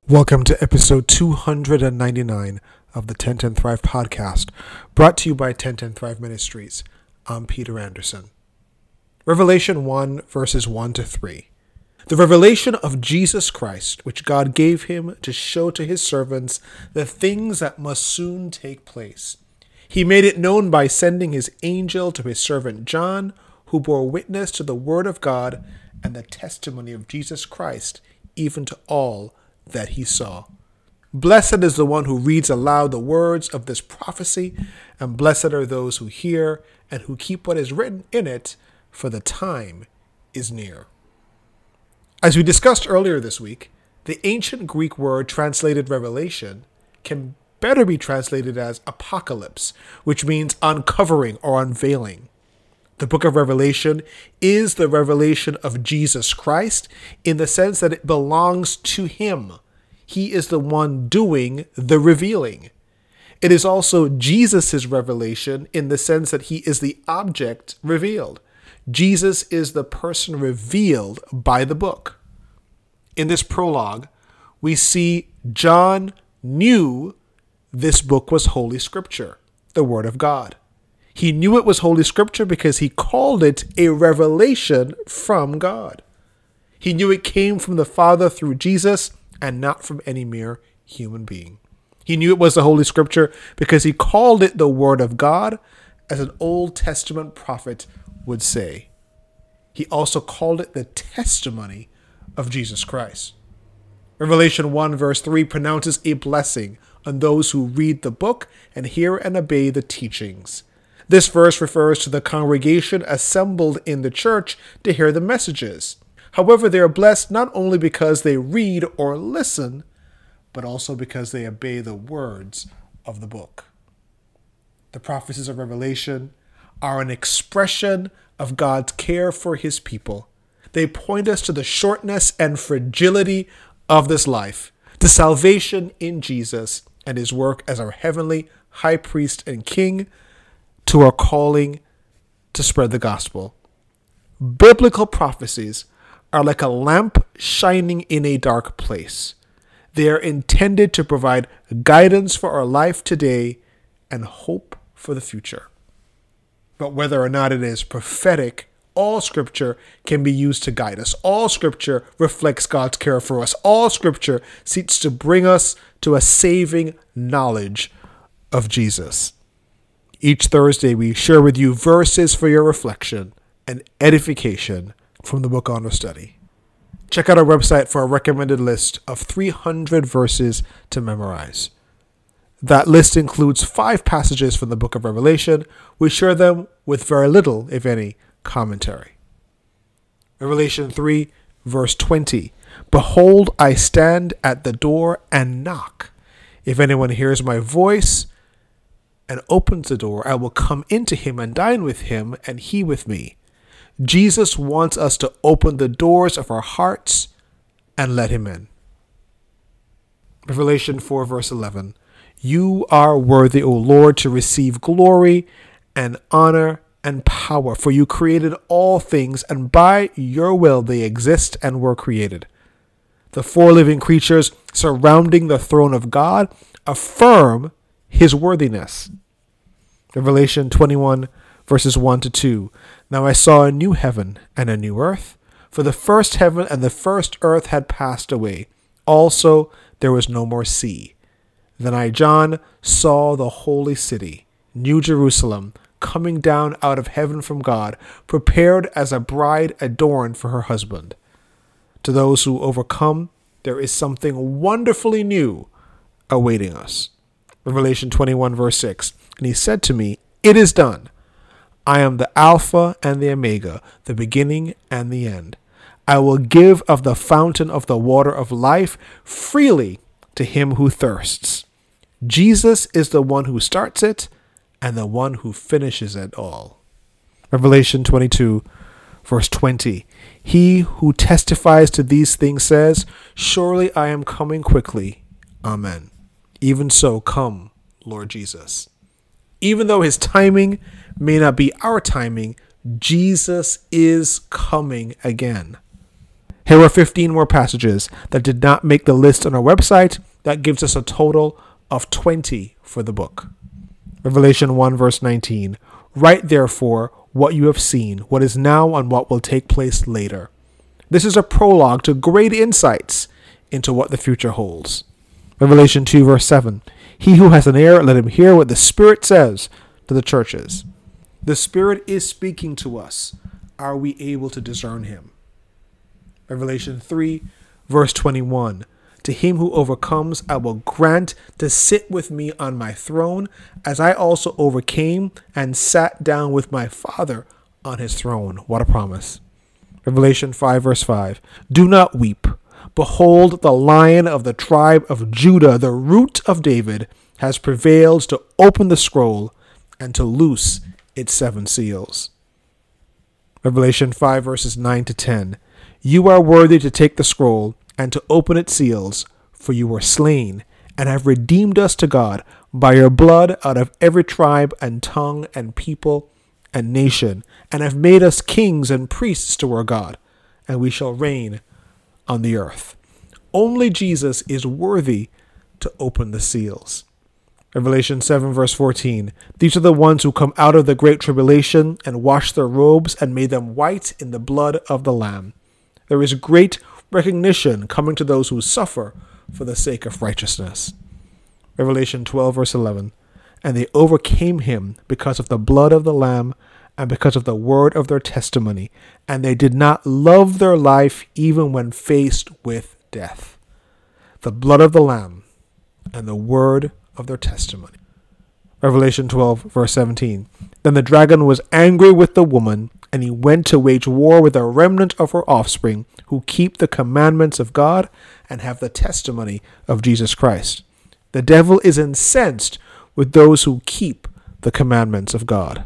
Welcome to episode 299 of the 1010 Thrive podcast, brought to you by 1010 Thrive Ministries. I'm Peter Anderson. Revelation 1, verses 1 to 3. The revelation of Jesus Christ, which God gave him to show to his servants the things that must soon take place. He made it known by sending his angel to his servant John, who bore witness to the word of God and the testimony of Jesus Christ, even to all that he saw. Blessed is the one who reads aloud the words of this prophecy, and blessed are those who hear and who keep what is written in it, for the time is near. As we discussed earlier this week, the ancient Greek word translated revelation can better be translated as apocalypse, which means uncovering or unveiling. The book of Revelation is the revelation of Jesus Christ in the sense that it belongs to him. He is the one doing the revealing. It is also Jesus' revelation in the sense that he is the object revealed. Jesus is the person revealed by the book. In this prologue, we see John knew this book was Holy Scripture, the Word of God. He knew it was Holy Scripture because he called it a revelation from God. He knew it came from the Father through Jesus and not from any mere human being. He knew it was the Holy Scripture because he called it the Word of God, as an Old Testament prophet would say. He also called it the testimony of Jesus Christ. Revelation 1 verse 3 pronounces a blessing on those who read the book and hear and obey the teachings. This verse refers to the congregation assembled in the church to hear the messages. However, they are blessed not only because they read or listen, but also because they obey the words of the book. The prophecies of Revelation are an expression of God's care for his people. They point us to the shortness and fragility of this life, to salvation in Jesus and his work as our heavenly high priest and king, to our calling to spread the gospel. Biblical prophecies are like a lamp shining in a dark place. They are intended to provide guidance for our life today and hope for the future. But whether or not it is prophetic, all Scripture can be used to guide us. All Scripture reflects God's care for us. All Scripture seeks to bring us to a saving knowledge of Jesus. Each Thursday, we share with you verses for your reflection and edification from the book Honor Study. Check out our website for a recommended list of 300 verses to memorize. That list includes 5 passages from the book of Revelation. We share them with very little, if any, commentary. Revelation 3, verse 20. Behold, I stand at the door and knock. If anyone hears my voice and opens the door, I will come into him and dine with him, and he with me. Jesus wants us to open the doors of our hearts and let him in. Revelation 4, verse 11. You are worthy, O Lord, to receive glory and honor and power, for you created all things, and by your will they exist and were created. The 4 living creatures surrounding the throne of God affirm his worthiness. Revelation 21, verses 1 to 2. Now I saw a new heaven and a new earth, for the first heaven and the first earth had passed away. Also there was no more sea. Then I, John, saw the holy city, New Jerusalem, coming down out of heaven from God, prepared as a bride adorned for her husband. To those who overcome, there is something wonderfully new awaiting us. Revelation 21, verse 6. And he said to me, it is done. I am the Alpha and the Omega, the beginning and the end. I will give of the fountain of the water of life freely to him who thirsts. Jesus is the one who starts it and the one who finishes it all. Revelation 22, verse 20. He who testifies to these things says, surely I am coming quickly. Amen. Even so, come, Lord Jesus. Even though his timing may not be our timing, Jesus is coming again. Here are 15 more passages that did not make the list on our website. That gives us a total of 20 for the book. Revelation 1 verse 19. Write therefore what you have seen, what is now and what will take place later. This is a prologue to great insights into what the future holds. Revelation 2 verse 7. He who has an ear, let him hear what the Spirit says to the churches. The Spirit is speaking to us. Are we able to discern him? Revelation 3 verse 21. To him who overcomes, I will grant to sit with me on my throne, as I also overcame and sat down with my Father on his throne. What a promise. Revelation 5 verse 5. Do not weep. Behold, the Lion of the tribe of Judah, the Root of David, has prevailed to open the scroll and to loose its 7 seals. Revelation 5 verses 9 to 10. You are worthy to take the scroll and to open its seals, for you were slain and have redeemed us to God by your blood out of every tribe and tongue and people and nation, and have made us kings and priests to our God, and we shall reign on the earth. Only Jesus is worthy to open the seals. Revelation 7 verse 14. These are the ones who come out of the great tribulation and washed their robes and made them white in the blood of the Lamb. There is great recognition coming to those who suffer for the sake of righteousness. Revelation 12 verse 11. And they overcame him because of the blood of the Lamb and because of the word of their testimony, and they did not love their life even when faced with death. The blood of the Lamb and the word of their testimony. Revelation 12 verse 17. Then the dragon was angry with the woman, and he went to wage war with a remnant of her offspring who keep the commandments of God and have the testimony of Jesus Christ. The devil is incensed with those who keep the commandments of God.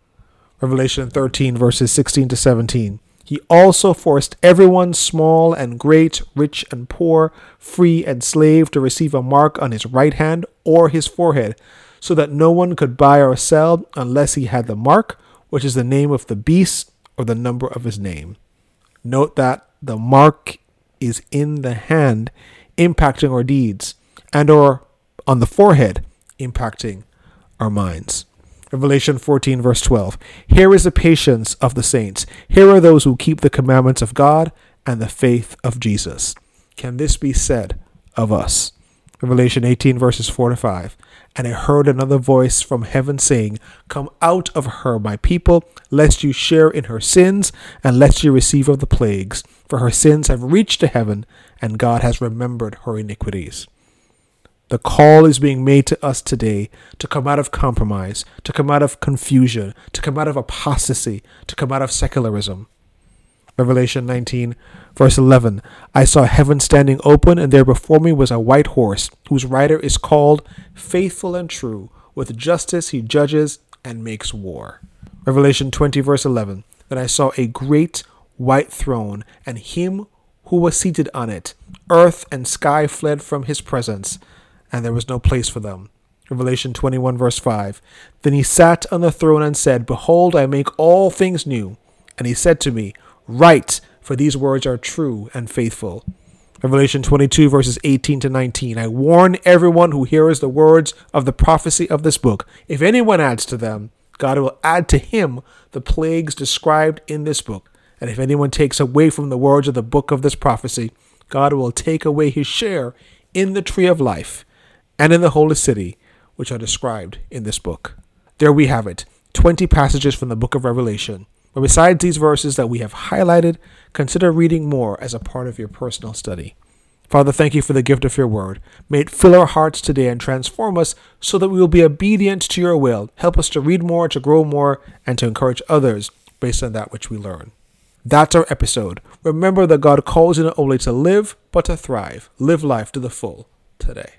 Revelation 13 verses 16 to 17. He also forced everyone, small and great, rich and poor, free and slave, to receive a mark on his right hand or his forehead, so that no one could buy or sell unless he had the mark, which is the name of the beast or the number of his name. Note that the mark is in the hand, impacting our deeds, and or on the forehead, impacting our minds. Revelation 14 verse 12. Here is the patience of the saints. Here are those who keep the commandments of God and the faith of Jesus. Can this be said of us? Revelation 18 verses 4 to 5. And I heard another voice from heaven saying, Come out of her, my people, lest you share in her sins, and lest you receive of the plagues. For her sins have reached to heaven, and God has remembered her iniquities. The call is being made to us today to come out of compromise, to come out of confusion, to come out of apostasy, to come out of secularism. Revelation 19, verse 11. I saw heaven standing open, and there before me was a white horse, whose rider is called Faithful and True. With justice he judges and makes war. Revelation 20, verse 11. Then I saw a great white throne, and him who was seated on it. Earth and sky fled from his presence, and there was no place for them. Revelation 21, verse 5. Then he sat on the throne and said, Behold, I make all things new. And he said to me, Write, for these words are true and faithful. Revelation 22 verses 18 to 19. I warn everyone who hears the words of the prophecy of this book. If anyone adds to them, God will add to him the plagues described in this book. And if anyone takes away from the words of the book of this prophecy, God will take away his share in the tree of life and in the holy city, which are described in this book. There we have it, 20 passages from the book of Revelation. But besides these verses that we have highlighted, consider reading more as a part of your personal study. Father, thank you for the gift of your word. May it fill our hearts today and transform us so that we will be obedient to your will. Help us to read more, to grow more, and to encourage others based on that which we learn. That's our episode. Remember that God calls you not only to live, but to thrive. Live life to the full today.